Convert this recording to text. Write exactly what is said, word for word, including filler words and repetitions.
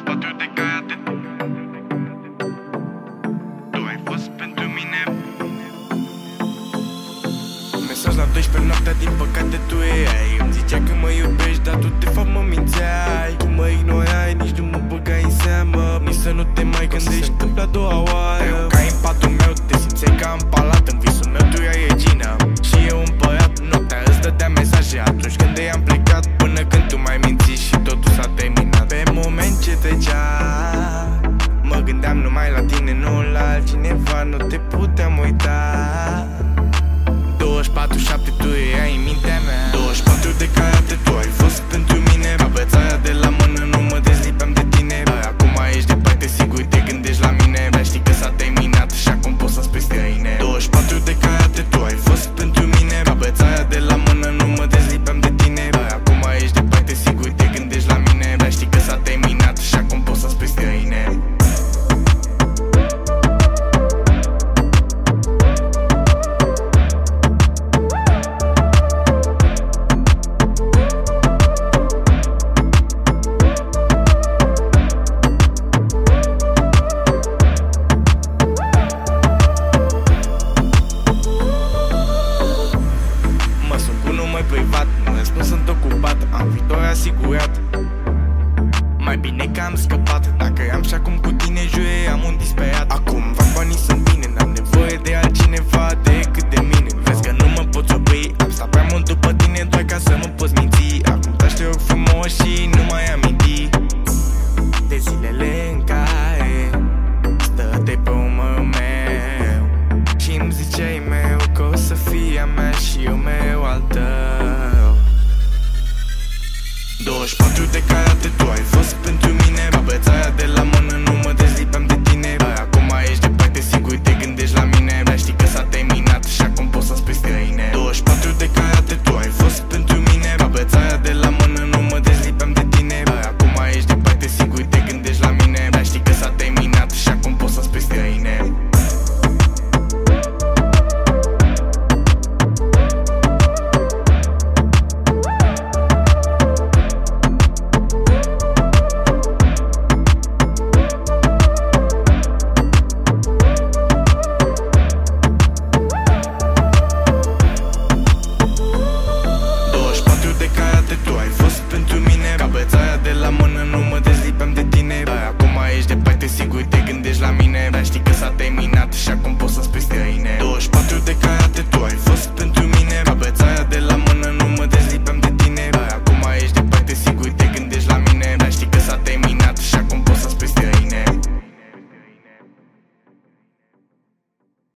patru de karate. Tu ai fost pentru mine. Mesaj la doisprezece noaptea, din păcate tu erai. Îmi zicea că mă iubești, dar tu de fapt mă mințeai. Tu mă ignorai, nici nu mă băgai în seamă. Nici să nu te mai gândești, se întâmplă a doua oară. Ca în patul meu, te simțeai ca împalat. În visul meu tu erai regina și eu împărat. Noaptea îți dădea mesaje atunci când i-am plecat, până când tu mai minți și totul s-a terminat. Pe moment ce trecea, mă gândeam numai la tine, nu la altcineva. Nu te puteam uita. Douăzeci și patru șapte tu erai în mintea mea. Douăzeci și patru de karate, tu ai fost pentru mine. Ca bățaia de la mână, nu mă dezlipeam de tine. Dar acum ești departe, sigur te gândești la mine. Dar știi că s-a terminat și acum poți să spui străine. Douăzeci și patru de karate, tu ai fost pentru mine. Ca bățaia de la mână, nu mă dezlipeam de tine. Dar acum ești departe, sigur te gândești la mine. Dar știi că s-a terminat și acum poți să spui străine. Privat, nu răspund, sunt ocupat, am viitor asigurat. Mai bine că am scăpat, dacă am și acum cu tine jure, am un disperat. Acum fac banii, sunt bine, n-am nevoie de altcineva decât de mine. Vezi că nu mă poți opri, am stat prea mult după tine doar ca să mă poți minți. Acum taci, te rog frumos și nu mai aminti de zilele în care stăteai pe umărul meu și îmi ziceai mereu că o să fii a mea și eu mereu al tău. Douăzeci și patru de karate, tu ai fost pentru mine. Ca bățaia de la mână,